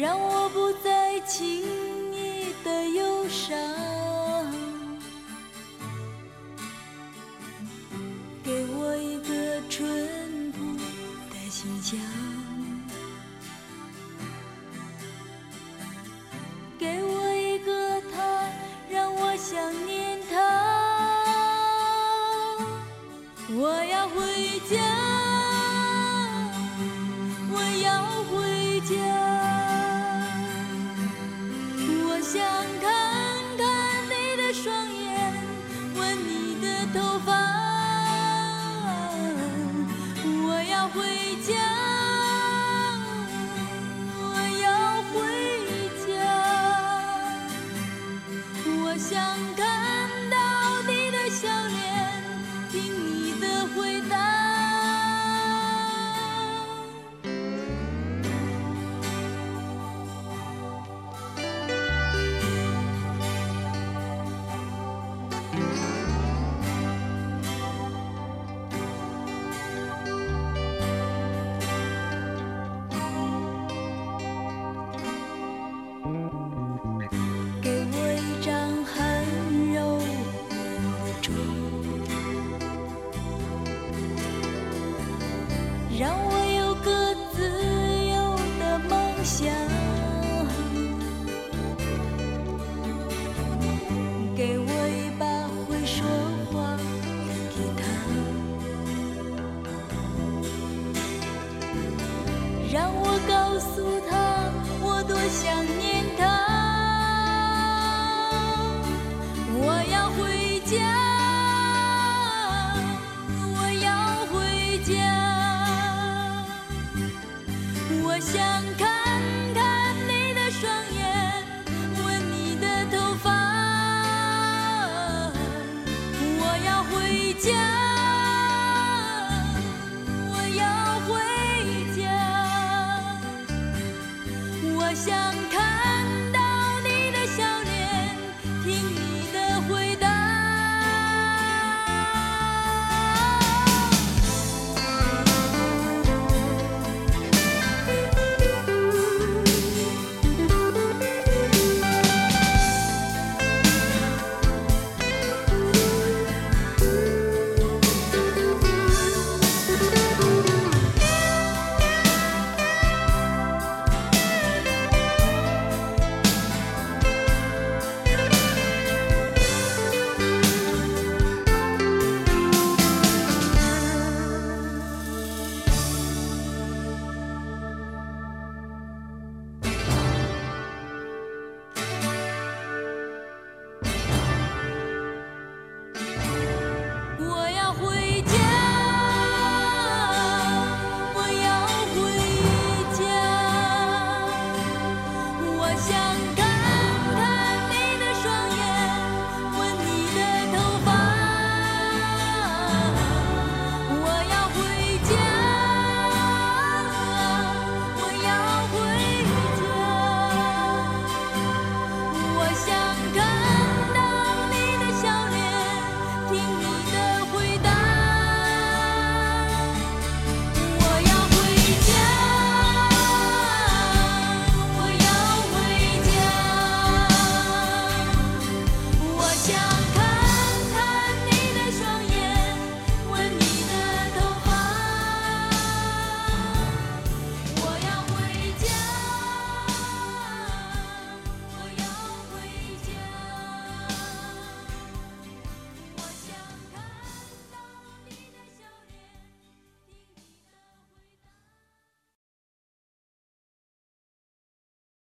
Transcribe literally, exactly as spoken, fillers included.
让我不再轻易的忧伤，给我一个淳朴的心墙，给我一个他，让我想念他。我要回家，我要回家，我想看看你的双眼，闻你的头发。我要回家，我要回家，我想看到你的笑脸，听你的回答。给我一张很柔软的床，让我有个自由的梦想，给我一把会说话的吉他，让我告诉他我多想念